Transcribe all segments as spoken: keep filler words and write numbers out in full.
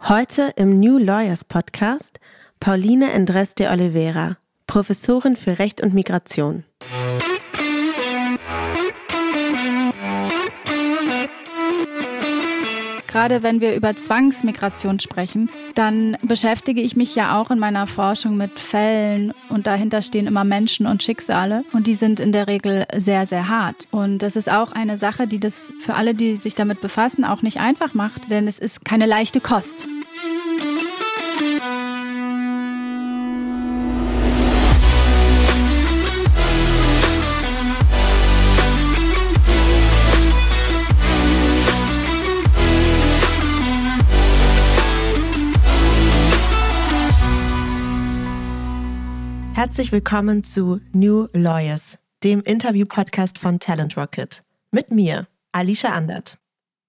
Heute im New Lawyers Podcast Pauline Endres de Oliveira, Professorin für Recht und Migration. Gerade wenn wir über Zwangsmigration sprechen, dann beschäftige ich mich ja auch in meiner Forschung mit Fällen und dahinter stehen immer Menschen und Schicksale und die sind in der Regel sehr, sehr hart. Und das ist auch eine Sache, die das für alle, die sich damit befassen, auch nicht einfach macht, denn es ist keine leichte Kost. Herzlich willkommen zu New Lawyers, dem Interview-Podcast von Talent Rocket. Mit mir, Alicia Andert.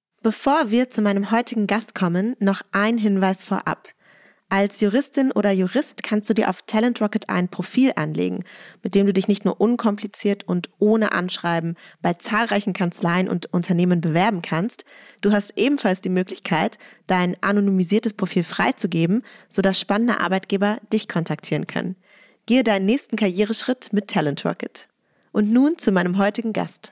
Bevor wir zu meinem heutigen Gast kommen, noch ein Hinweis vorab. Als Juristin oder Jurist kannst du dir auf Talent Rocket ein Profil anlegen, mit dem du dich nicht nur unkompliziert und ohne Anschreiben bei zahlreichen Kanzleien und Unternehmen bewerben kannst, du hast ebenfalls die Möglichkeit, dein anonymisiertes Profil freizugeben, sodass spannende Arbeitgeber dich kontaktieren können. Gehe deinen nächsten Karriereschritt mit Talent Rocket. Und nun zu meinem heutigen Gast.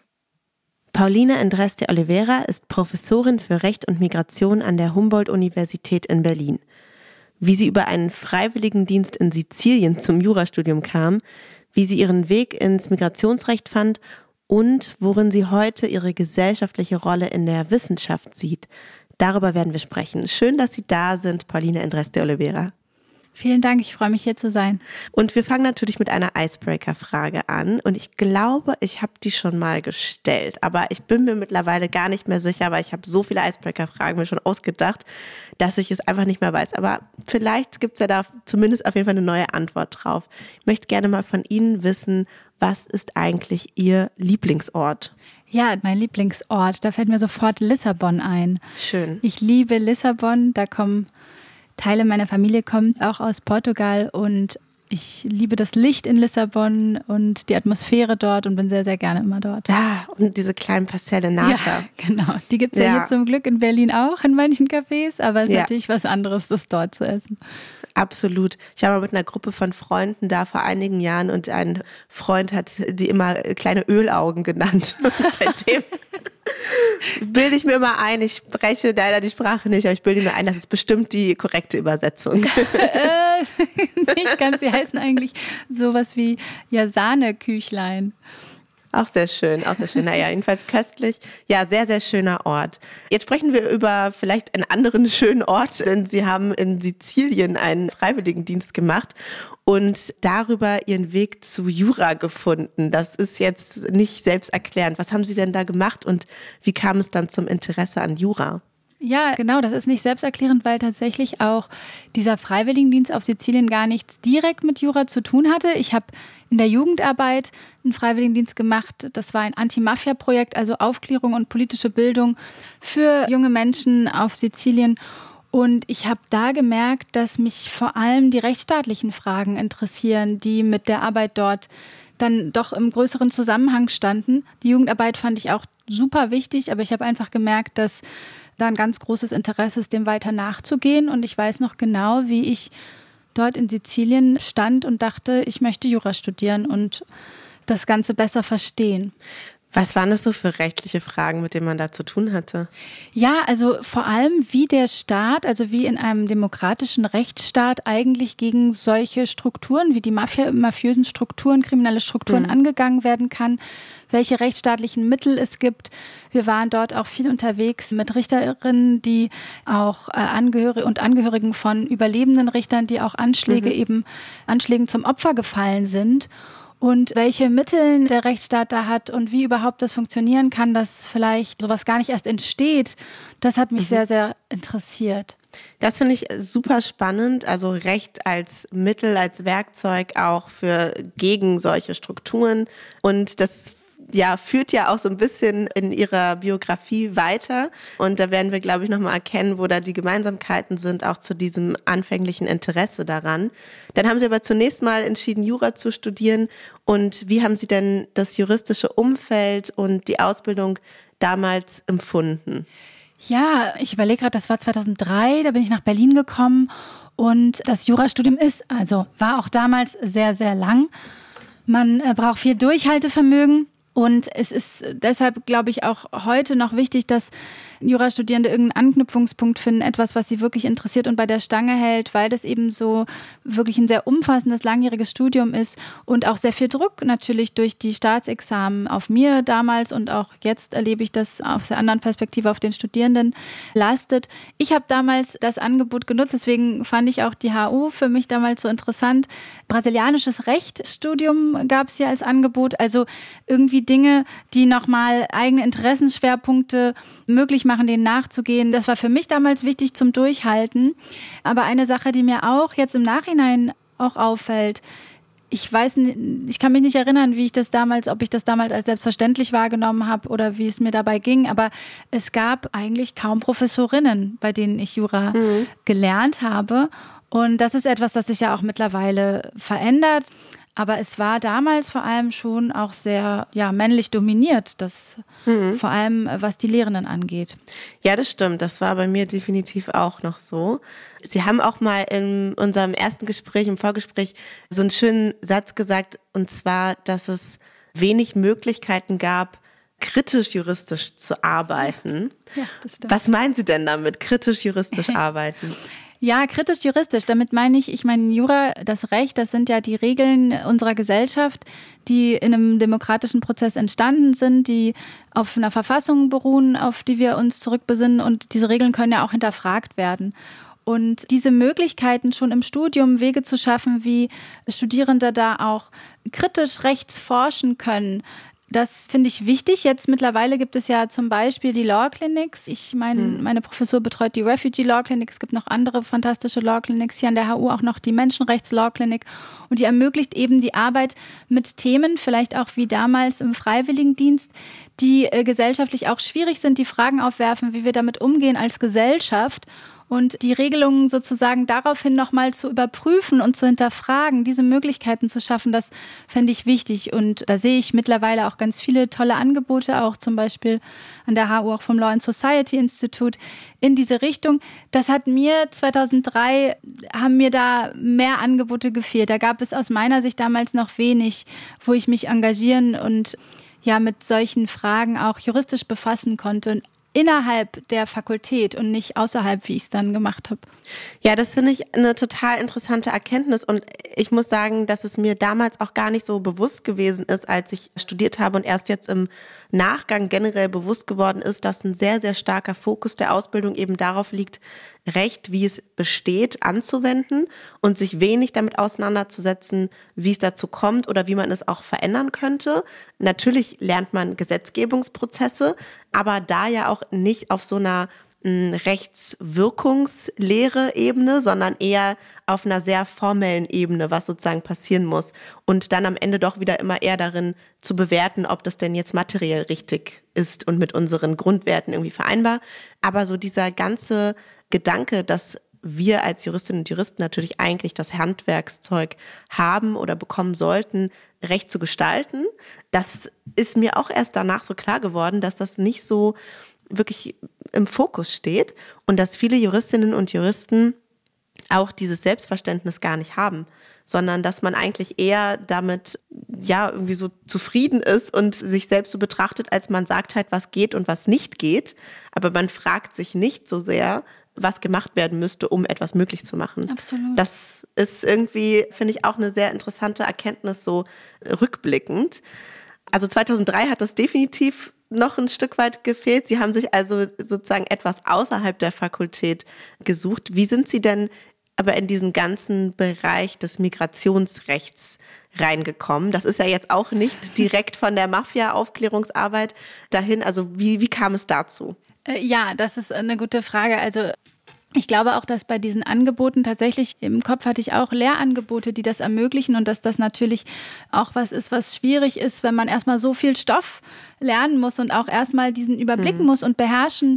Pauline Endres de Oliveira ist Professorin für Recht und Migration an der Humboldt-Universität in Berlin. Wie sie über einen Freiwilligendienst in Sizilien zum Jurastudium kam, wie sie ihren Weg ins Migrationsrecht fand und worin sie heute ihre gesellschaftliche Rolle in der Wissenschaft sieht. Darüber werden wir sprechen. Schön, dass Sie da sind, Pauline Endres de Oliveira. Vielen Dank, ich freue mich hier zu sein. Und wir fangen natürlich mit einer Icebreaker-Frage an und ich glaube, ich habe die schon mal gestellt, aber ich bin mir mittlerweile gar nicht mehr sicher, weil ich habe so viele Icebreaker-Fragen mir schon ausgedacht, dass ich es einfach nicht mehr weiß. Aber vielleicht gibt es ja da zumindest auf jeden Fall eine neue Antwort drauf. Ich möchte gerne mal von Ihnen wissen, was ist eigentlich Ihr Lieblingsort? Ja, mein Lieblingsort, da fällt mir sofort Lissabon ein. Schön. Ich liebe Lissabon, da kommen Teile meiner Familie kommt auch aus Portugal und ich liebe das Licht in Lissabon und die Atmosphäre dort und bin sehr, sehr gerne immer dort. Ja, und diese kleinen Pastelle Nata. Ja, genau. Die gibt es ja. ja hier zum Glück in Berlin auch, in manchen Cafés, aber es ist ja. natürlich was anderes, das dort zu essen. Absolut. Ich war mal mit einer Gruppe von Freunden da vor einigen Jahren und ein Freund hat die immer kleine Ölaugen genannt. Und seitdem bilde ich mir immer ein, ich spreche leider die Sprache nicht, aber ich bilde mir ein, das ist bestimmt die korrekte Übersetzung. äh, nicht ganz, sie heißen eigentlich sowas wie ja, Sahneküchlein. Auch sehr schön, auch sehr schön. Naja, jedenfalls köstlich. Ja, sehr, sehr schöner Ort. Jetzt sprechen wir über vielleicht einen anderen schönen Ort, denn Sie haben in Sizilien einen Freiwilligendienst gemacht und darüber Ihren Weg zu Jura gefunden. Das ist jetzt nicht selbsterklärend. Was haben Sie denn da gemacht und wie kam es dann zum Interesse an Jura? Ja, genau, das ist nicht selbsterklärend, weil tatsächlich auch dieser Freiwilligendienst auf Sizilien gar nichts direkt mit Jura zu tun hatte. Ich habe in der Jugendarbeit einen Freiwilligendienst gemacht. Das war ein Anti-Mafia-Projekt, also Aufklärung und politische Bildung für junge Menschen auf Sizilien. Und ich habe da gemerkt, dass mich vor allem die rechtsstaatlichen Fragen interessieren, die mit der Arbeit dort dann doch im größeren Zusammenhang standen. Die Jugendarbeit fand ich auch super wichtig, aber ich habe einfach gemerkt, dass da ein ganz großes Interesse ist, dem weiter nachzugehen. Und ich weiß noch genau, wie ich dort in Sizilien stand und dachte, ich möchte Jura studieren und das Ganze besser verstehen. Was waren das so für rechtliche Fragen, mit denen man da zu tun hatte? Ja, also vor allem, wie der Staat, also wie in einem demokratischen Rechtsstaat eigentlich gegen solche Strukturen, wie die Mafia, mafiösen Strukturen, kriminelle Strukturen mhm. angegangen werden kann, welche rechtsstaatlichen Mittel es gibt. Wir waren dort auch viel unterwegs mit Richterinnen, die auch äh, Angehörige und Angehörigen von überlebenden Richtern, die auch Anschläge mhm. eben Anschlägen zum Opfer gefallen sind. Und welche Mittel der Rechtsstaat da hat und wie überhaupt das funktionieren kann, dass vielleicht sowas gar nicht erst entsteht, das hat mich mhm. sehr, sehr interessiert. Das finde ich super spannend, also Recht als Mittel, als Werkzeug auch für gegen solche Strukturen und das ja, führt ja auch so ein bisschen in ihrer Biografie weiter. Und da werden wir, glaube ich, nochmal erkennen, wo da die Gemeinsamkeiten sind, auch zu diesem anfänglichen Interesse daran. Dann haben Sie aber zunächst mal entschieden, Jura zu studieren. Und wie haben Sie denn das juristische Umfeld und die Ausbildung damals empfunden? Ja, ich überlege gerade, das war zweitausenddrei, da bin ich nach Berlin gekommen und das Jurastudium ist, also war auch damals sehr, sehr lang. Man äh, braucht viel Durchhaltevermögen. Und es ist deshalb, glaube ich, auch heute noch wichtig, dass Jurastudierende irgendeinen Anknüpfungspunkt finden, etwas, was sie wirklich interessiert und bei der Stange hält, weil das eben so wirklich ein sehr umfassendes, langjähriges Studium ist und auch sehr viel Druck natürlich durch die Staatsexamen auf mir damals und auch jetzt erlebe ich das aus der anderen Perspektive auf den Studierenden lastet. Ich habe damals das Angebot genutzt, deswegen fand ich auch die H U für mich damals so interessant. Brasilianisches Rechtsstudium gab es hier als Angebot, also irgendwie Dinge, die nochmal eigene Interessenschwerpunkte möglich machen, denen nachzugehen. Das war für mich damals wichtig zum Durchhalten. Aber eine Sache, die mir auch jetzt im Nachhinein auch auffällt, ich weiß, ich kann mich nicht erinnern, wie ich das damals, ob ich das damals als selbstverständlich wahrgenommen habe oder wie es mir dabei ging, aber es gab eigentlich kaum Professorinnen, bei denen ich Jura mhm. gelernt habe. Und das ist etwas, das sich ja auch mittlerweile verändert. Aber es war damals vor allem schon auch sehr ja, männlich dominiert, das, mhm. vor allem was die Lehrenden angeht. Ja, das stimmt. Das war bei mir definitiv auch noch so. Sie haben auch mal in unserem ersten Gespräch, im Vorgespräch, so einen schönen Satz gesagt, und zwar, dass es wenig Möglichkeiten gab, kritisch-juristisch zu arbeiten. Ja, das stimmt. Was meinen Sie denn damit, kritisch-juristisch arbeiten? Ja, kritisch-juristisch. Damit meine ich, ich meine Jura, das Recht, das sind ja die Regeln unserer Gesellschaft, die in einem demokratischen Prozess entstanden sind, die auf einer Verfassung beruhen, auf die wir uns zurückbesinnen. Und diese Regeln können ja auch hinterfragt werden. Und diese Möglichkeiten schon im Studium, Wege zu schaffen, wie Studierende da auch kritisch rechts forschen können, das finde ich wichtig. Jetzt mittlerweile gibt es ja zum Beispiel die Law Clinics. Ich meine, hm. meine Professur betreut die Refugee Law Clinic. Es gibt noch andere fantastische Law Clinics. Hier an der H U auch noch die Menschenrechts Law Clinic. Und die ermöglicht eben die Arbeit mit Themen, vielleicht auch wie damals im Freiwilligendienst, die äh, gesellschaftlich auch schwierig sind, die Fragen aufwerfen, wie wir damit umgehen als Gesellschaft. Und die Regelungen sozusagen daraufhin nochmal zu überprüfen und zu hinterfragen, diese Möglichkeiten zu schaffen, das fände ich wichtig. Und da sehe ich mittlerweile auch ganz viele tolle Angebote, auch zum Beispiel an der H U, auch vom Law and Society Institute, in diese Richtung. Das hat mir zweitausenddrei, haben mir da mehr Angebote gefehlt. Da gab es aus meiner Sicht damals noch wenig, wo ich mich engagieren und ja mit solchen Fragen auch juristisch befassen konnte. Innerhalb der Fakultät und nicht außerhalb, wie ich es dann gemacht habe. Ja, das finde ich eine total interessante Erkenntnis und ich muss sagen, dass es mir damals auch gar nicht so bewusst gewesen ist, als ich studiert habe und erst jetzt im Nachgang generell bewusst geworden ist, dass ein sehr, sehr starker Fokus der Ausbildung eben darauf liegt, Recht, wie es besteht, anzuwenden und sich wenig damit auseinanderzusetzen, wie es dazu kommt oder wie man es auch verändern könnte. Natürlich lernt man Gesetzgebungsprozesse, aber da ja auch nicht auf so einer Rechtswirkungslehre-Ebene, sondern eher auf einer sehr formellen Ebene, was sozusagen passieren muss. Und dann am Ende doch wieder immer eher darin zu bewerten, ob das denn jetzt materiell richtig ist und mit unseren Grundwerten irgendwie vereinbar. Aber so dieser ganze Gedanke, dass wir als Juristinnen und Juristen natürlich eigentlich das Handwerkszeug haben oder bekommen sollten, Recht zu gestalten, das ist mir auch erst danach so klar geworden, dass das nicht so wirklich im Fokus steht und dass viele Juristinnen und Juristen auch dieses Selbstverständnis gar nicht haben, sondern dass man eigentlich eher damit ja irgendwie so zufrieden ist und sich selbst so betrachtet, als man sagt halt, was geht und was nicht geht, aber man fragt sich nicht so sehr, was gemacht werden müsste, um etwas möglich zu machen. Absolut. Das ist irgendwie, finde ich, auch eine sehr interessante Erkenntnis, so rückblickend. Also zweitausenddrei hat das definitiv noch ein Stück weit gefehlt. Sie haben sich also sozusagen etwas außerhalb der Fakultät gesucht. Wie sind Sie denn aber in diesen ganzen Bereich des Migrationsrechts reingekommen? Das ist ja jetzt auch nicht direkt von der Mafia-Aufklärungsarbeit dahin. Also wie, wie kam es dazu? Ja, das ist eine gute Frage. Also ich glaube auch, dass bei diesen Angeboten tatsächlich, im Kopf hatte ich auch Lehrangebote, die das ermöglichen und dass das natürlich auch was ist, was schwierig ist, wenn man erstmal so viel Stoff lernen muss und auch erstmal diesen überblicken mhm. muss und beherrschen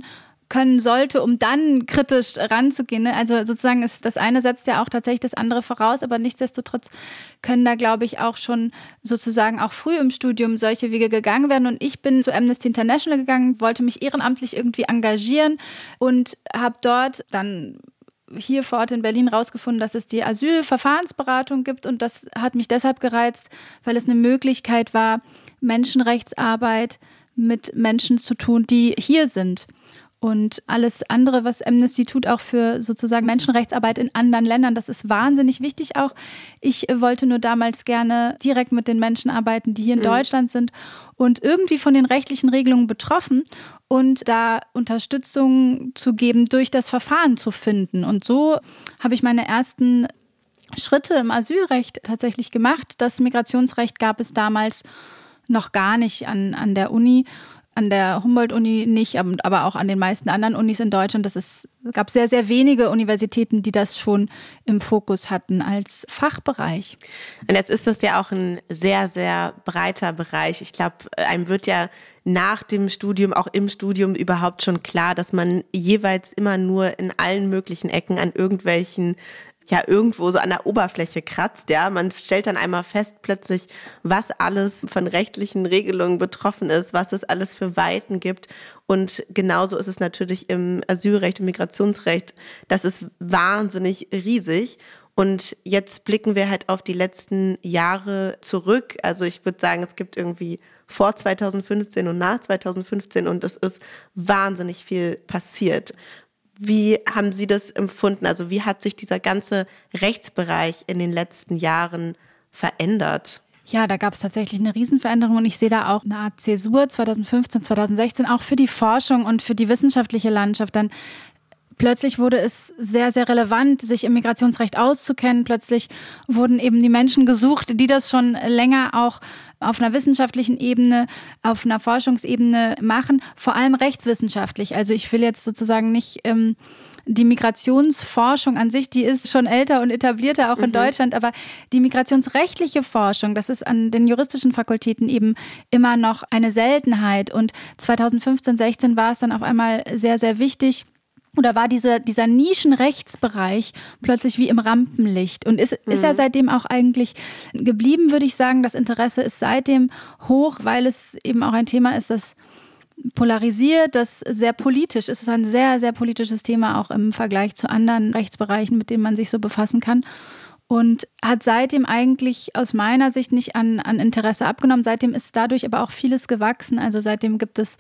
können sollte, um dann kritisch ranzugehen. Ne? Also sozusagen ist das eine setzt ja auch tatsächlich das andere voraus, aber nichtsdestotrotz können da, glaube ich, auch schon sozusagen auch früh im Studium solche Wege gegangen werden. Und ich bin zu Amnesty International gegangen, wollte mich ehrenamtlich irgendwie engagieren und habe dort dann hier vor Ort in Berlin rausgefunden, dass es die Asylverfahrensberatung gibt, und das hat mich deshalb gereizt, weil es eine Möglichkeit war, Menschenrechtsarbeit mit Menschen zu tun, die hier sind. Und alles andere, was Amnesty tut, auch für sozusagen Menschenrechtsarbeit in anderen Ländern, das ist wahnsinnig wichtig auch. Ich wollte nur damals gerne direkt mit den Menschen arbeiten, die hier in mhm. Deutschland sind und irgendwie von den rechtlichen Regelungen betroffen und da Unterstützung zu geben, durch das Verfahren zu finden. Und so habe ich meine ersten Schritte im Asylrecht tatsächlich gemacht. Das Migrationsrecht gab es damals noch gar nicht an, an der Uni. An der Humboldt-Uni nicht, aber auch an den meisten anderen Unis in Deutschland. Das ist, es gab sehr, sehr wenige Universitäten, die das schon im Fokus hatten als Fachbereich. Und jetzt ist das ja auch ein sehr, sehr breiter Bereich. Ich glaube, einem wird ja nach dem Studium, auch im Studium überhaupt schon klar, dass man jeweils immer nur in allen möglichen Ecken an irgendwelchen ja irgendwo so an der Oberfläche kratzt, ja. Man stellt dann einmal fest plötzlich, was alles von rechtlichen Regelungen betroffen ist, was es alles für Weiten gibt. Und genauso ist es natürlich im Asylrecht, im Migrationsrecht. Das ist wahnsinnig riesig. Und jetzt blicken wir halt auf die letzten Jahre zurück. Also ich würde sagen, es gibt irgendwie vor zweitausendfünfzehn und nach zweitausendfünfzehn und es ist wahnsinnig viel passiert. Wie haben Sie das empfunden? Also wie hat sich dieser ganze Rechtsbereich in den letzten Jahren verändert? Ja, da gab es tatsächlich eine Riesenveränderung und ich sehe da auch eine Art Zäsur zweitausendfünfzehn, zweitausendsechzehn, auch für die Forschung und für die wissenschaftliche Landschaft. Dann plötzlich wurde es sehr, sehr relevant, sich im Migrationsrecht auszukennen. Plötzlich wurden eben die Menschen gesucht, die das schon länger auch auf einer wissenschaftlichen Ebene, auf einer Forschungsebene machen, vor allem rechtswissenschaftlich. Also ich will jetzt sozusagen nicht ähm, die Migrationsforschung an sich, die ist schon älter und etablierter auch in mhm. Deutschland, aber die migrationsrechtliche Forschung, das ist an den juristischen Fakultäten eben immer noch eine Seltenheit. Und zweitausendfünfzehn, sechzehn war es dann auf einmal sehr, sehr wichtig, oder war diese, dieser Nischenrechtsbereich plötzlich wie im Rampenlicht und ist, mhm. ist ja seitdem auch eigentlich geblieben, würde ich sagen. Das Interesse ist seitdem hoch, weil es eben auch ein Thema ist, das polarisiert, das sehr politisch ist. Es ist ein sehr, sehr politisches Thema, auch im Vergleich zu anderen Rechtsbereichen, mit denen man sich so befassen kann. Und hat seitdem eigentlich aus meiner Sicht nicht an, an Interesse abgenommen. Seitdem ist dadurch aber auch vieles gewachsen. Also seitdem gibt es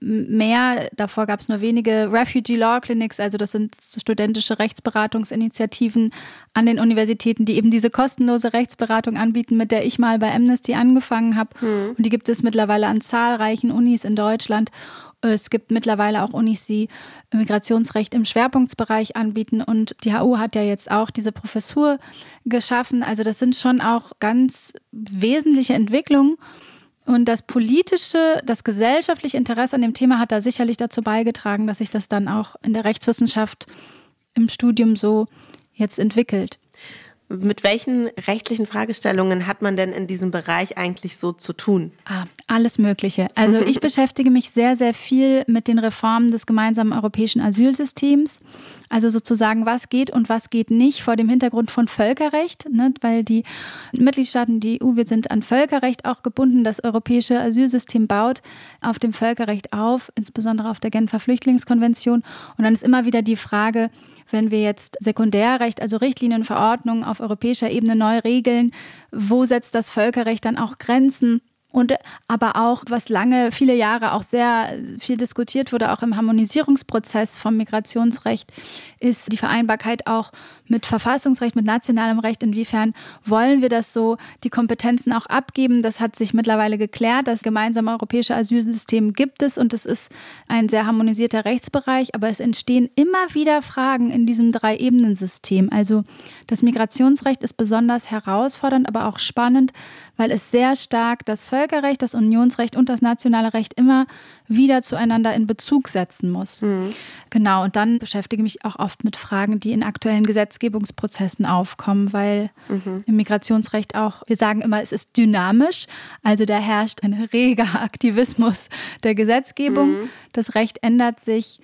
mehr, davor gab es nur wenige Refugee Law Clinics, also das sind studentische Rechtsberatungsinitiativen an den Universitäten, die eben diese kostenlose Rechtsberatung anbieten, mit der ich mal bei Amnesty angefangen habe. Hm. Und die gibt es mittlerweile an zahlreichen Unis in Deutschland. Es gibt mittlerweile auch Unis, die Migrationsrecht im Schwerpunktsbereich anbieten und die H U hat ja jetzt auch diese Professur geschaffen. Also das sind schon auch ganz wesentliche Entwicklungen und das politische, das gesellschaftliche Interesse an dem Thema hat da sicherlich dazu beigetragen, dass sich das dann auch in der Rechtswissenschaft im Studium so jetzt entwickelt. Mit welchen rechtlichen Fragestellungen hat man denn in diesem Bereich eigentlich so zu tun? Ah, alles Mögliche. Also ich beschäftige mich sehr, sehr viel mit den Reformen des gemeinsamen europäischen Asylsystems. Also sozusagen, was geht und was geht nicht vor dem Hintergrund von Völkerrecht, ne? Weil die Mitgliedstaaten, die E U, wir sind an Völkerrecht auch gebunden. Das europäische Asylsystem baut auf dem Völkerrecht auf, insbesondere auf der Genfer Flüchtlingskonvention. Und dann ist immer wieder die Frage, wenn wir jetzt Sekundärrecht, also Richtlinien, Verordnungen auf europäischer Ebene neu regeln, wo setzt das Völkerrecht dann auch Grenzen? Und aber auch, was lange, viele Jahre auch sehr viel diskutiert wurde, auch im Harmonisierungsprozess vom Migrationsrecht, ist die Vereinbarkeit auch mit Verfassungsrecht, mit nationalem Recht. Inwiefern wollen wir das so, die Kompetenzen auch abgeben? Das hat sich mittlerweile geklärt. Das gemeinsame europäische Asylsystem gibt es und es ist ein sehr harmonisierter Rechtsbereich. Aber es entstehen immer wieder Fragen in diesem Drei-Ebenen-System. Also das Migrationsrecht ist besonders herausfordernd, aber auch spannend, weil es sehr stark das Völkerrecht, das Unionsrecht und das nationale Recht immer wieder zueinander in Bezug setzen muss. Mhm. Genau, und dann beschäftige ich mich auch oft mit Fragen, die in aktuellen Gesetzgebungsprozessen aufkommen, weil mhm. im Migrationsrecht auch, wir sagen immer, es ist dynamisch, also da herrscht ein reger Aktivismus der Gesetzgebung. Mhm. Das Recht ändert sich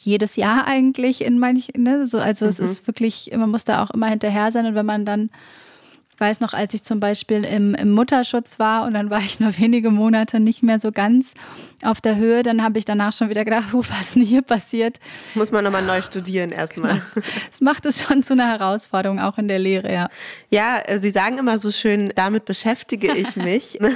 jedes Jahr eigentlich in manchen, ne? so, also mhm. es ist wirklich, man muss da auch immer hinterher sein und wenn man dann, ich weiß noch, als ich zum Beispiel im, im Mutterschutz war und dann war ich nur wenige Monate nicht mehr so ganz auf der Höhe, dann habe ich danach schon wieder gedacht, oh, was ist denn hier passiert? Muss man nochmal neu studieren erstmal. Das macht es schon zu einer Herausforderung, auch in der Lehre, ja. Ja, Sie sagen immer so schön, damit beschäftige ich mich. Ja.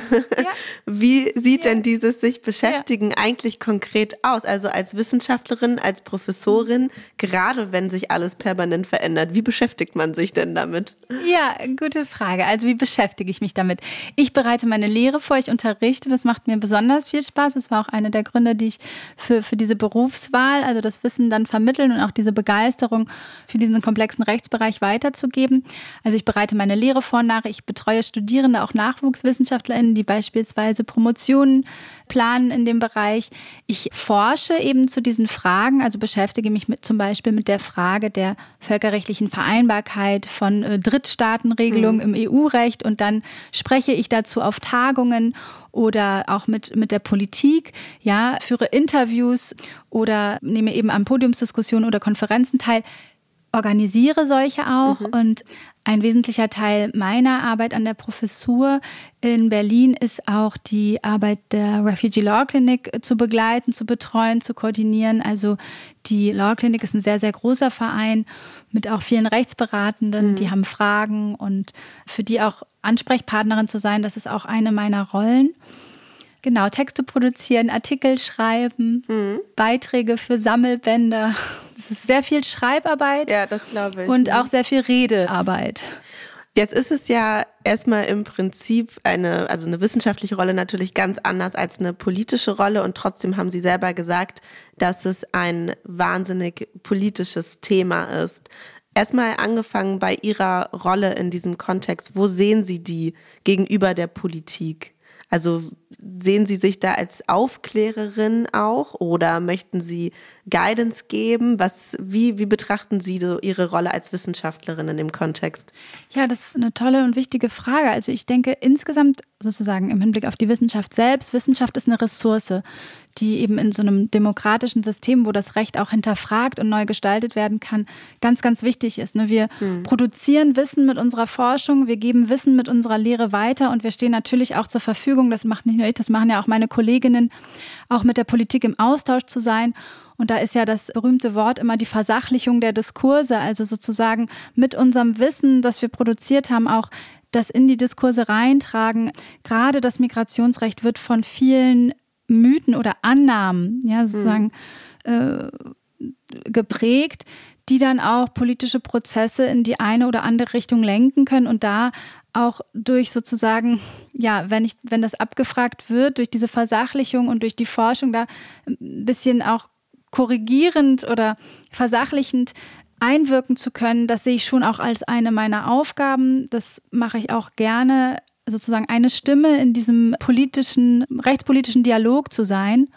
Wie sieht ja. denn dieses sich beschäftigen ja. eigentlich konkret aus? Also als Wissenschaftlerin, als Professorin, gerade wenn sich alles permanent verändert, wie beschäftigt man sich denn damit? Ja, gute Frage. Also wie beschäftige ich mich damit? Ich bereite meine Lehre vor, ich unterrichte, das macht mir besonders viel Spaß. Das war auch einer der Gründe, die ich für, für diese Berufswahl, also das Wissen dann vermitteln und auch diese Begeisterung für diesen komplexen Rechtsbereich weiterzugeben. Also ich bereite meine Lehre vor nach, ich betreue Studierende, auch NachwuchswissenschaftlerInnen, die beispielsweise Promotionen planen in dem Bereich. Ich forsche eben zu diesen Fragen, also beschäftige mich mit, zum Beispiel mit der Frage der völkerrechtlichen Vereinbarkeit von äh, Drittstaatenregelungen mhm. im E U-Recht und dann spreche ich dazu auf Tagungen oder auch mit, mit der Politik, ja, führe Interviews oder nehme eben an Podiumsdiskussionen oder Konferenzen teil, organisiere solche auch mhm. und ein wesentlicher Teil meiner Arbeit an der Professur in Berlin ist auch die Arbeit der Refugee Law Clinic zu begleiten, zu betreuen, zu koordinieren. Also die Law Clinic ist ein sehr, sehr großer Verein mit auch vielen Rechtsberatenden, mhm. die haben Fragen und für die auch Ansprechpartnerin zu sein, das ist auch eine meiner Rollen. Genau, Texte produzieren, Artikel schreiben, mhm. Beiträge für Sammelbänder. Das ist sehr viel Schreibarbeit. Ja, das glaube ich. Und auch sehr viel Redearbeit. Jetzt ist es ja erstmal im Prinzip eine, also eine wissenschaftliche Rolle natürlich ganz anders als eine politische Rolle und trotzdem haben Sie selber gesagt, dass es ein wahnsinnig politisches Thema ist. Erstmal angefangen bei Ihrer Rolle in diesem Kontext, wo sehen Sie die gegenüber der Politik? Also sehen Sie sich da als Aufklärerin auch oder möchten Sie Guidance geben? Was, wie, wie betrachten Sie so Ihre Rolle als Wissenschaftlerin in dem Kontext? Ja, das ist eine tolle und wichtige Frage. Also ich denke insgesamt sozusagen im Hinblick auf die Wissenschaft selbst, Wissenschaft ist eine Ressource, die eben in so einem demokratischen System, wo das Recht auch hinterfragt und neu gestaltet werden kann, ganz, ganz wichtig ist. Wir hm. produzieren Wissen mit unserer Forschung, wir geben Wissen mit unserer Lehre weiter und wir stehen natürlich auch zur Verfügung, das macht nicht nur ich, das machen ja auch meine Kolleginnen, auch mit der Politik im Austausch zu sein. Und da ist ja das berühmte Wort immer die Versachlichung der Diskurse, also sozusagen mit unserem Wissen, das wir produziert haben, auch das in die Diskurse reintragen. Gerade das Migrationsrecht wird von vielen Mythen oder Annahmen, ja, sozusagen hm. äh, geprägt, die dann auch politische Prozesse in die eine oder andere Richtung lenken können und da auch durch sozusagen, ja, wenn ich, wenn das abgefragt wird, durch diese Versachlichung und durch die Forschung da ein bisschen auch korrigierend oder versachlichend einwirken zu können, das sehe ich schon auch als eine meiner Aufgaben. Das mache ich auch gerne, sozusagen eine Stimme in diesem politischen, rechtspolitischen Dialog zu sein.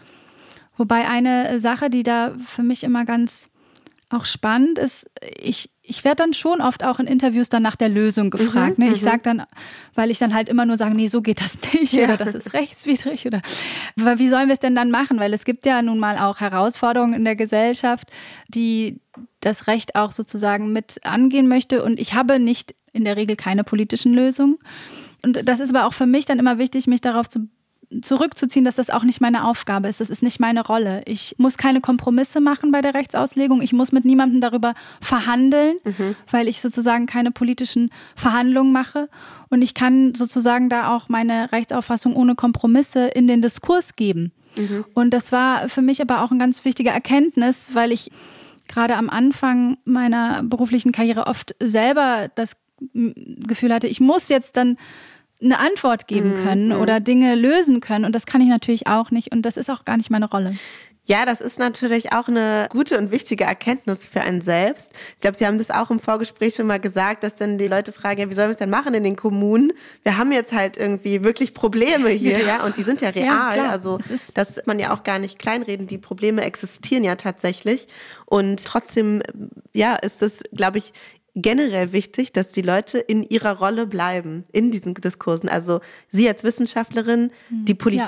Wobei eine Sache, die da für mich immer ganz auch spannend ist, ich, ich werde dann schon oft auch in Interviews dann nach der Lösung gefragt. Mhm, ne? Ich sage dann, weil ich dann halt immer nur sage, nee, so geht das nicht ja. oder das ist rechtswidrig oder wie sollen wir es denn dann machen? Weil es gibt ja nun mal auch Herausforderungen in der Gesellschaft, die das Recht auch sozusagen mit angehen möchte und ich habe nicht in der Regel keine politischen Lösungen. Und das ist aber auch für mich dann immer wichtig, mich darauf zu zurückzuziehen, dass das auch nicht meine Aufgabe ist. Das ist nicht meine Rolle. Ich muss keine Kompromisse machen bei der Rechtsauslegung. Ich muss mit niemandem darüber verhandeln, mhm. weil ich sozusagen keine politischen Verhandlungen mache. Und ich kann sozusagen da auch meine Rechtsauffassung ohne Kompromisse in den Diskurs geben. Mhm. Und das war für mich aber auch eine ganz wichtige Erkenntnis, weil ich gerade am Anfang meiner beruflichen Karriere oft selber das Gefühl hatte, ich muss jetzt dann eine Antwort geben können mhm. oder Dinge lösen können. Und das kann ich natürlich auch nicht. Und das ist auch gar nicht meine Rolle. Ja, das ist natürlich auch eine gute und wichtige Erkenntnis für einen selbst. Ich glaube, Sie haben das auch im Vorgespräch schon mal gesagt, dass dann die Leute fragen, ja, wie sollen wir es denn machen in den Kommunen? Wir haben jetzt halt irgendwie wirklich Probleme hier, ja, ja und die sind ja real. Ja, also das kann man ja auch gar nicht kleinreden. Die Probleme existieren ja tatsächlich. Und trotzdem, ja, ist das, glaube ich, generell wichtig, dass die Leute in ihrer Rolle bleiben, in diesen Diskursen. Also Sie als Wissenschaftlerin, die Politik,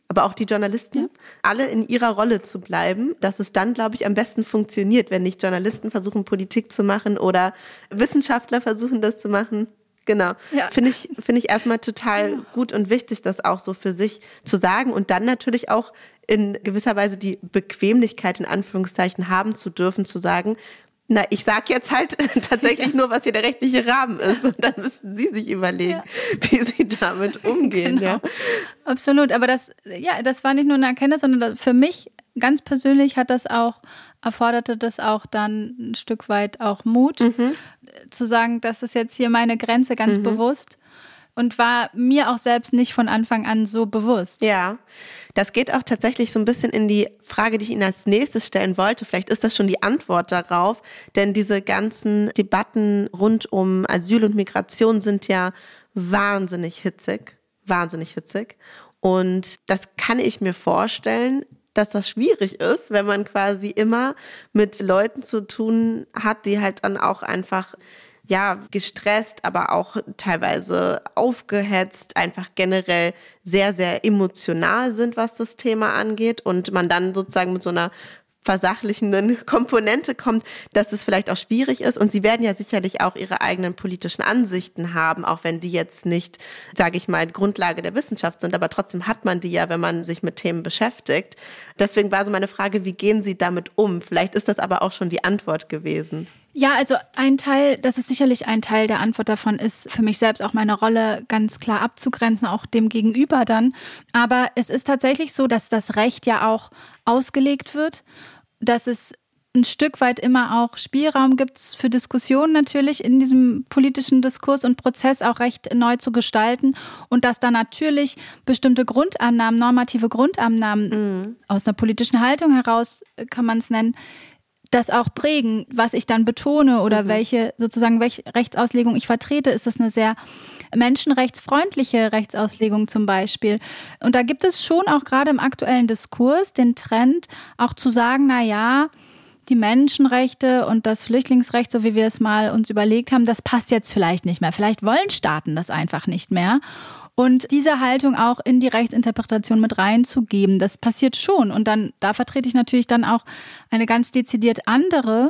aber auch die Journalisten, ja. alle in ihrer Rolle zu bleiben, dass es dann, glaube ich, am besten funktioniert, wenn nicht Journalisten versuchen, Politik zu machen oder Wissenschaftler versuchen, das zu machen. Genau. Ja. Finde ich, finde ich erstmal total ja. gut und wichtig, das auch so für sich zu sagen und dann natürlich auch in gewisser Weise die Bequemlichkeit in Anführungszeichen haben zu dürfen, zu sagen, na, ich sage jetzt halt tatsächlich ja. nur, was hier der rechtliche Rahmen ist. Und dann müssten Sie sich überlegen, ja. wie Sie damit umgehen. Genau. Ja. Absolut. Aber das, ja, das war nicht nur eine Erkenntnis, sondern für mich ganz persönlich hat das auch, erforderte das auch dann ein Stück weit auch Mut, mhm. zu sagen, das ist jetzt hier meine Grenze ganz mhm. bewusst. Und war mir auch selbst nicht von Anfang an so bewusst. Ja, das geht auch tatsächlich so ein bisschen in die Frage, die ich Ihnen als nächstes stellen wollte. Vielleicht ist das schon die Antwort darauf, denn diese ganzen Debatten rund um Asyl und Migration sind ja wahnsinnig hitzig, wahnsinnig hitzig. Und das kann ich mir vorstellen, dass das schwierig ist, wenn man quasi immer mit Leuten zu tun hat, die halt dann auch einfach ja, gestresst, aber auch teilweise aufgehetzt, einfach generell sehr, sehr emotional sind, was das Thema angeht und man dann sozusagen mit so einer versachlichenden Komponente kommt, dass es vielleicht auch schwierig ist. Und Sie werden ja sicherlich auch Ihre eigenen politischen Ansichten haben, auch wenn die jetzt nicht, sage ich mal, Grundlage der Wissenschaft sind. Aber trotzdem hat man die ja, wenn man sich mit Themen beschäftigt. Deswegen war so meine Frage, wie gehen Sie damit um? Vielleicht ist das aber auch schon die Antwort gewesen. Ja, also ein Teil, das ist sicherlich ein Teil der Antwort davon, ist für mich selbst auch meine Rolle ganz klar abzugrenzen, auch dem Gegenüber dann. Aber es ist tatsächlich so, dass das Recht ja auch ausgelegt wird, dass es ein Stück weit immer auch Spielraum gibt für Diskussionen natürlich in diesem politischen Diskurs und Prozess auch Recht neu zu gestalten und dass da natürlich bestimmte Grundannahmen, normative Grundannahmen mhm. aus einer politischen Haltung heraus, kann man es nennen, das auch prägen, was ich dann betone oder mhm. welche sozusagen welche Rechtsauslegung ich vertrete. Ist das eine sehr menschenrechtsfreundliche Rechtsauslegung zum Beispiel? Und da gibt es schon auch gerade im aktuellen Diskurs den Trend, auch zu sagen, na ja, die Menschenrechte und das Flüchtlingsrecht, so wie wir es mal uns überlegt haben, das passt jetzt vielleicht nicht mehr. Vielleicht wollen Staaten das einfach nicht mehr. Und diese Haltung auch in die Rechtsinterpretation mit reinzugeben, das passiert schon. Und dann, da vertrete ich natürlich dann auch eine ganz dezidiert andere.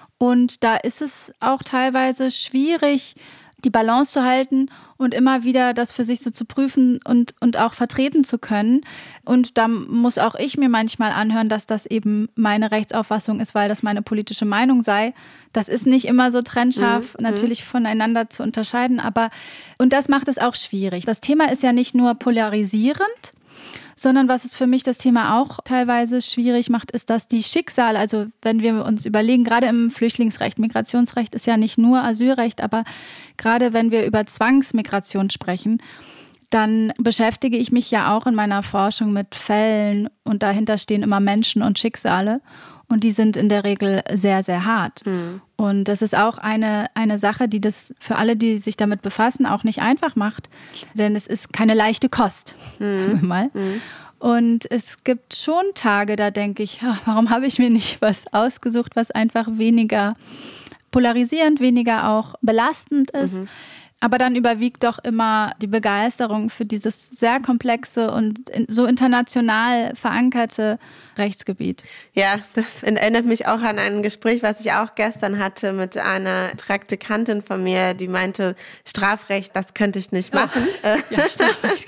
Und da ist es auch teilweise schwierig, die Balance zu halten und immer wieder das für sich so zu prüfen und, und auch vertreten zu können. Und da muss auch ich mir manchmal anhören, dass das eben meine Rechtsauffassung ist, weil das meine politische Meinung sei. Das ist nicht immer so trennscharf, mhm. natürlich voneinander zu unterscheiden. Aber und das macht es auch schwierig. Das Thema ist ja nicht nur polarisierend, sondern was es für mich das Thema auch teilweise schwierig macht, ist, dass die Schicksale, also wenn wir uns überlegen, gerade im Flüchtlingsrecht, Migrationsrecht ist ja nicht nur Asylrecht, aber gerade wenn wir über Zwangsmigration sprechen, dann beschäftige ich mich ja auch in meiner Forschung mit Fällen und dahinter stehen immer Menschen und Schicksale und die sind in der Regel sehr, sehr hart. Mhm. Und das ist auch eine, eine Sache, die das für alle, die sich damit befassen, auch nicht einfach macht, denn es ist keine leichte Kost, mhm. sagen wir mal. Mhm. Und es gibt schon Tage, da denke ich, warum habe ich mir nicht was ausgesucht, was einfach weniger polarisierend, weniger auch belastend ist. Mhm. Aber dann überwiegt doch immer die Begeisterung für dieses sehr komplexe und so international verankerte Rechtsgebiet. Ja, das erinnert mich auch an ein Gespräch, was ich auch gestern hatte mit einer Praktikantin von mir, die meinte, Strafrecht, das könnte ich nicht machen. Oh, ja, Strafrecht.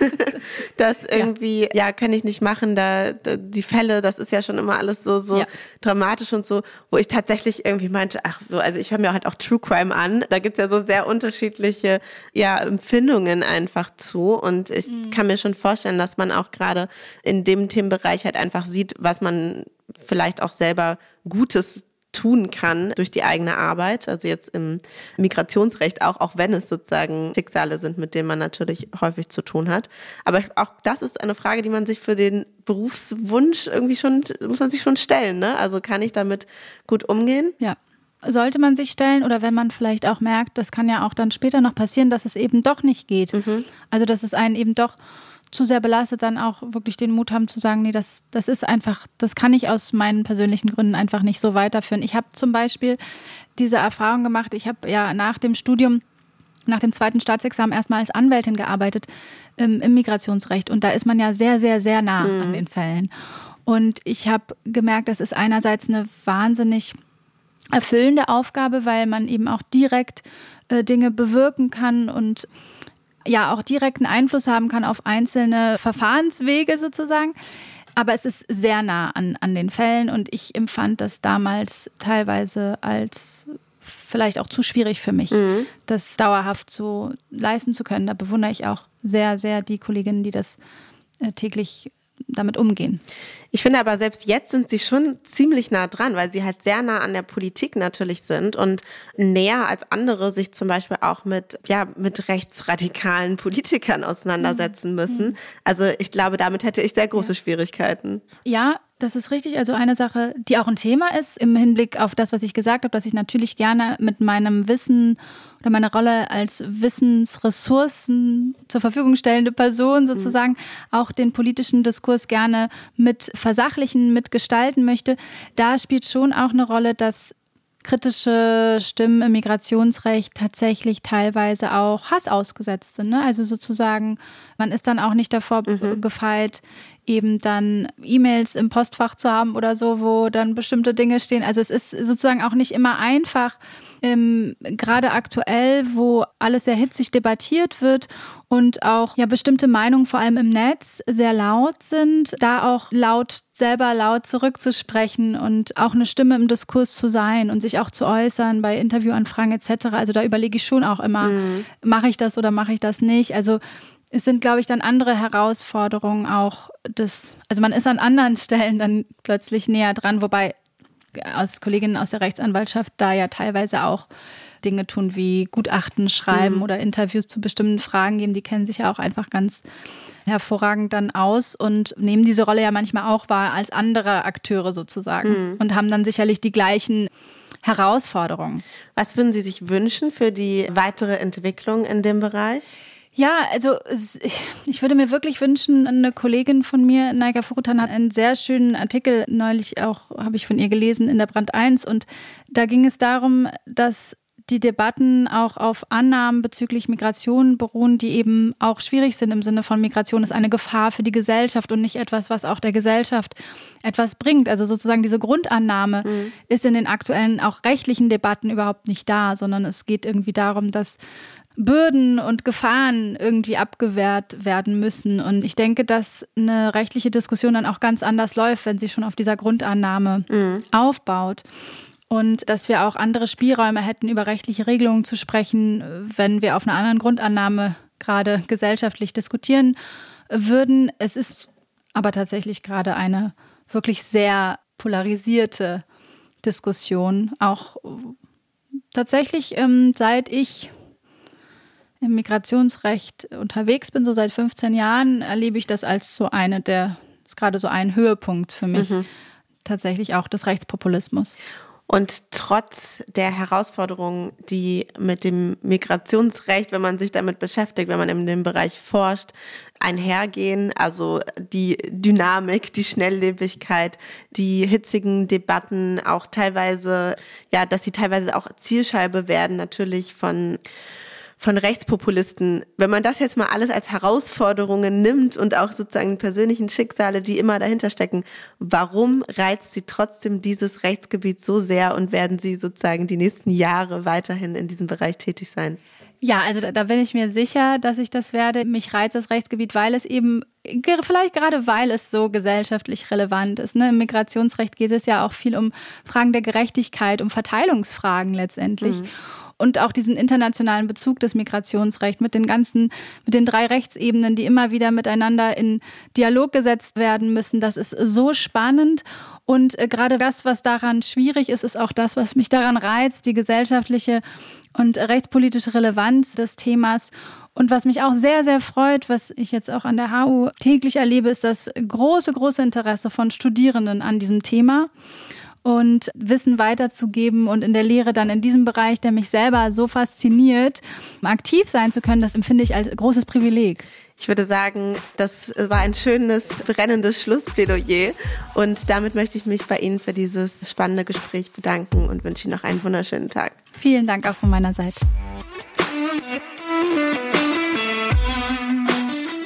Das irgendwie, ja. ja, kann ich nicht machen. Da, da, die Fälle, das ist ja schon immer alles so, so ja. dramatisch und so, wo ich tatsächlich irgendwie meinte, ach so, also ich höre mir halt auch True Crime an. Da gibt's ja so sehr unterschiedliche ja, Empfindungen einfach zu. Und ich mhm. kann mir schon vorstellen, dass man auch gerade in dem Themenbereich halt einfach sieht, was man vielleicht auch selber Gutes tun kann durch die eigene Arbeit. Also jetzt im Migrationsrecht auch, auch wenn es sozusagen Schicksale sind, mit denen man natürlich häufig zu tun hat. Aber auch das ist eine Frage, die man sich für den Berufswunsch irgendwie schon, muss man sich schon stellen, ne? Also kann ich damit gut umgehen? Ja. Sollte man sich stellen oder wenn man vielleicht auch merkt, das kann ja auch dann später noch passieren, dass es eben doch nicht geht. Mhm. Also dass es einen eben doch zu sehr belastet, dann auch wirklich den Mut haben zu sagen, nee, das, das ist einfach, das kann ich aus meinen persönlichen Gründen einfach nicht so weiterführen. Ich habe zum Beispiel diese Erfahrung gemacht, ich habe ja nach dem Studium nach dem zweiten Staatsexamen erstmal als Anwältin gearbeitet ähm, im Migrationsrecht. Und da ist man ja sehr, sehr, sehr nah mhm. an den Fällen. Und ich habe gemerkt, das ist einerseits eine wahnsinnig erfüllende Aufgabe, weil man eben auch direkt äh, Dinge bewirken kann und ja auch direkten Einfluss haben kann auf einzelne Verfahrenswege sozusagen. Aber es ist sehr nah an, an den Fällen und ich empfand das damals teilweise als vielleicht auch zu schwierig für mich, mhm. das dauerhaft so leisten zu können. Da bewundere ich auch sehr, sehr die Kolleginnen, die das äh, täglich damit umgehen. Ich finde aber, selbst jetzt sind sie schon ziemlich nah dran, weil sie halt sehr nah an der Politik natürlich sind und näher als andere sich zum Beispiel auch mit, ja, mit rechtsradikalen Politikern auseinandersetzen müssen. Also ich glaube, damit hätte ich sehr große ja. Schwierigkeiten. Ja, das ist richtig. Also eine Sache, die auch ein Thema ist im Hinblick auf das, was ich gesagt habe, dass ich natürlich gerne mit meinem Wissen oder meiner Rolle als Wissensressourcen zur Verfügung stellende Person sozusagen mhm. auch den politischen Diskurs gerne mit versachlichen, mitgestalten möchte. Da spielt schon auch eine Rolle, dass kritische Stimmen im Migrationsrecht tatsächlich teilweise auch Hass ausgesetzt sind. Ne? Also sozusagen, man ist dann auch nicht davor mhm. gefeit, eben dann E-Mails im Postfach zu haben oder so, wo dann bestimmte Dinge stehen. Also es ist sozusagen auch nicht immer einfach, ähm, gerade aktuell, wo alles sehr hitzig debattiert wird und auch ja bestimmte Meinungen vor allem im Netz sehr laut sind, da auch laut selber laut zurückzusprechen und auch eine Stimme im Diskurs zu sein und sich auch zu äußern bei Interviewanfragen et cetera. Also da überlege ich schon auch immer, mhm. mache ich das oder mache ich das nicht? Also es sind, glaube ich, dann andere Herausforderungen auch des, also man ist an anderen Stellen dann plötzlich näher dran, wobei aus Kolleginnen aus der Rechtsanwaltschaft da ja teilweise auch Dinge tun wie Gutachten schreiben mhm. oder Interviews zu bestimmten Fragen geben. Die kennen sich ja auch einfach ganz hervorragend dann aus und nehmen diese Rolle ja manchmal auch wahr als andere Akteure sozusagen mhm. und haben dann sicherlich die gleichen Herausforderungen. Was würden Sie sich wünschen für die weitere Entwicklung in dem Bereich? Ja, also ich würde mir wirklich wünschen, eine Kollegin von mir, Naika Furutan, hat einen sehr schönen Artikel neulich auch, habe ich von ihr gelesen, in der Brand eins. Und da ging es darum, dass die Debatten auch auf Annahmen bezüglich Migration beruhen, die eben auch schwierig sind im Sinne von Migration ist eine Gefahr für die Gesellschaft und nicht etwas, was auch der Gesellschaft etwas bringt. Also sozusagen diese Grundannahme mhm. ist in den aktuellen auch rechtlichen Debatten überhaupt nicht da, sondern es geht irgendwie darum, dass Bürden und Gefahren irgendwie abgewehrt werden müssen. Und ich denke, dass eine rechtliche Diskussion dann auch ganz anders läuft, wenn sie schon auf dieser Grundannahme mhm. aufbaut. Und dass wir auch andere Spielräume hätten, über rechtliche Regelungen zu sprechen, wenn wir auf einer anderen Grundannahme gerade gesellschaftlich diskutieren würden. Es ist aber tatsächlich gerade eine wirklich sehr polarisierte Diskussion. Auch tatsächlich, ähm, seit ich im Migrationsrecht unterwegs bin, so seit fünfzehn Jahren, erlebe ich das als so eine der, ist gerade so ein Höhepunkt für mich, mhm. tatsächlich auch des Rechtspopulismus. Und trotz der Herausforderungen, die mit dem Migrationsrecht, wenn man sich damit beschäftigt, wenn man in dem Bereich forscht, einhergehen, also die Dynamik, die Schnelllebigkeit, die hitzigen Debatten, auch teilweise, ja, dass sie teilweise auch Zielscheibe werden, natürlich von von Rechtspopulisten. Wenn man das jetzt mal alles als Herausforderungen nimmt und auch sozusagen persönlichen Schicksale, die immer dahinter stecken, warum reizt Sie trotzdem dieses Rechtsgebiet so sehr und werden Sie sozusagen die nächsten Jahre weiterhin in diesem Bereich tätig sein? Ja, also da, da bin ich mir sicher, dass ich das werde. Mich reizt das Rechtsgebiet, weil es eben, vielleicht gerade weil es so gesellschaftlich relevant ist. Ne? Im Migrationsrecht geht es ja auch viel um Fragen der Gerechtigkeit, um Verteilungsfragen letztendlich. Mhm. Und auch diesen internationalen Bezug des Migrationsrechts mit den ganzen, mit den drei Rechtsebenen, die immer wieder miteinander in Dialog gesetzt werden müssen. Das ist so spannend. Und äh, gerade das, was daran schwierig ist, ist auch das, was mich daran reizt, die gesellschaftliche und rechtspolitische Relevanz des Themas. Und was mich auch sehr, sehr freut, was ich jetzt auch an der H U täglich erlebe, ist das große, große Interesse von Studierenden an diesem Thema. Und Wissen weiterzugeben und in der Lehre dann in diesem Bereich, der mich selber so fasziniert, aktiv sein zu können, das empfinde ich als großes Privileg. Ich würde sagen, das war ein schönes, brennendes Schlussplädoyer und damit möchte ich mich bei Ihnen für dieses spannende Gespräch bedanken und wünsche Ihnen noch einen wunderschönen Tag. Vielen Dank auch von meiner Seite.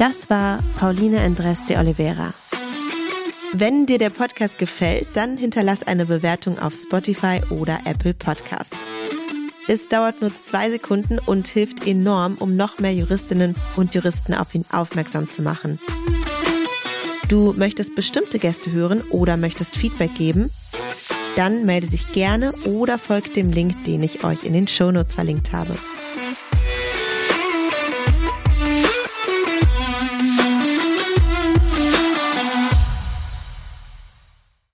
Das war Pauline Endres de Oliveira. Wenn dir der Podcast gefällt, dann hinterlass eine Bewertung auf Spotify oder Apple Podcasts. Es dauert nur zwei Sekunden und hilft enorm, um noch mehr Juristinnen und Juristen auf ihn aufmerksam zu machen. Du möchtest bestimmte Gäste hören oder möchtest Feedback geben? Dann melde dich gerne oder folg dem Link, den ich euch in den Shownotes verlinkt habe.